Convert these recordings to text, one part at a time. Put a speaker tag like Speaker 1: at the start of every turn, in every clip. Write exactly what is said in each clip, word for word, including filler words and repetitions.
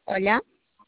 Speaker 1: Hola,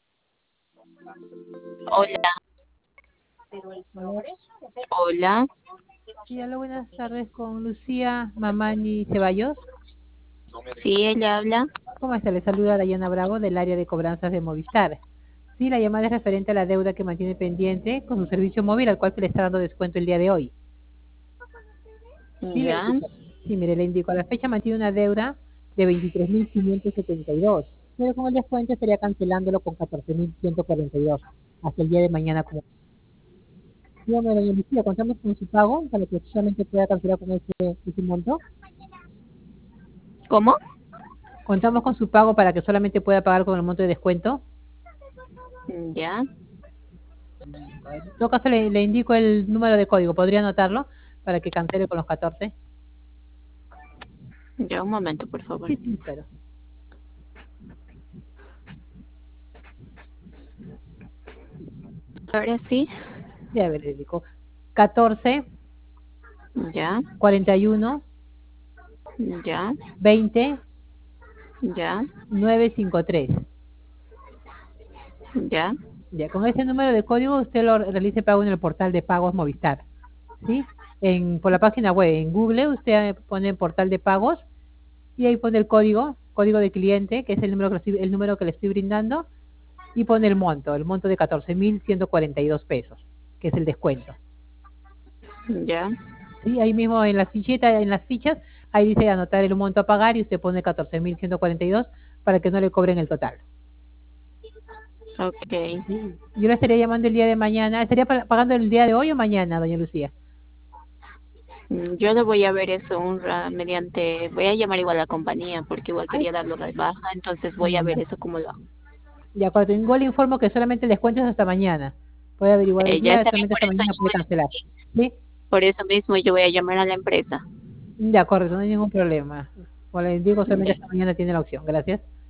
Speaker 1: hola,
Speaker 2: Hola.
Speaker 1: hola.
Speaker 2: Sí, hola, buenas tardes con Lucía Mamani Ceballos.
Speaker 1: Sí, ella habla.
Speaker 2: ¿Cómo está? Le saluda Dayana Bravo del área de cobranzas de Movistar. Sí, la llamada es referente a la deuda que mantiene pendiente con su servicio móvil al cual se le está dando descuento el día de hoy. Sí, le
Speaker 1: Ya,
Speaker 2: indico. Sí, mire, le indico, a la fecha mantiene una deuda de veintitrés mil quinientos setenta y dos, pero con el descuento estaría cancelándolo con catorce mil ciento cuarenta y dos hasta el día de mañana. Como dígame, doña Lucía, contamos con su pago para que solamente pueda cancelar con ese, ese monto.
Speaker 1: ¿cómo?
Speaker 2: Contamos con su pago para que solamente pueda pagar con el monto de descuento.
Speaker 1: Ya,
Speaker 2: En todo caso, le, le indico el número de código. ¿Podría anotarlo para que cancele con los catorce?
Speaker 1: ya un momento, por favor.
Speaker 2: Sí, sí, espero.
Speaker 1: Ahora sí,
Speaker 2: Ya, a ver, le indico. catorce,
Speaker 1: ya,
Speaker 2: cuarenta y uno,
Speaker 1: ya,
Speaker 2: veinte,
Speaker 1: ya,
Speaker 2: novecientos cincuenta y tres.
Speaker 1: ya.
Speaker 2: Ya, con ese número de código usted lo realice pago en el portal de pagos Movistar. ¿Sí? En, por la página web, en Google, usted pone portal de pagos y ahí pone el código, código de cliente, que es el número que le estoy, el número que le estoy brindando, y pone el monto, el monto de catorce mil ciento cuarenta y dos pesos, que es el descuento.
Speaker 1: Ya,
Speaker 2: Sí, ahí mismo en la fichita, en las fichas, ahí dice anotar el monto a pagar y usted pone catorce mil ciento cuarenta y dos para que no le cobren el total.
Speaker 1: ok.
Speaker 2: Sí. Yo le estaría llamando el día de mañana. ¿Estaría pa- pagando el día de hoy o mañana, doña Lucía?
Speaker 1: Mm, Yo le voy a ver eso un ra- mediante, voy a llamar igual a la compañía porque igual
Speaker 2: Ay,
Speaker 1: quería darlo de baja, entonces voy a
Speaker 2: mm,
Speaker 1: ver
Speaker 2: ya.
Speaker 1: eso cómo lo hago.
Speaker 2: De acuerdo, igual le informo que solamente el descuento es hasta mañana. Puede averiguar hoy
Speaker 1: Eh, ya
Speaker 2: día,
Speaker 1: está bien,
Speaker 2: solamente
Speaker 1: por
Speaker 2: hasta
Speaker 1: eso
Speaker 2: mañana
Speaker 1: yo
Speaker 2: puede
Speaker 1: voy
Speaker 2: cancelar.
Speaker 1: a-
Speaker 2: ¿Sí?
Speaker 1: por eso mismo yo voy a llamar a la empresa.
Speaker 2: De acuerdo, no hay ningún problema. Como le digo, solamente
Speaker 1: Ya,
Speaker 2: hasta mañana tiene la opción. Gracias.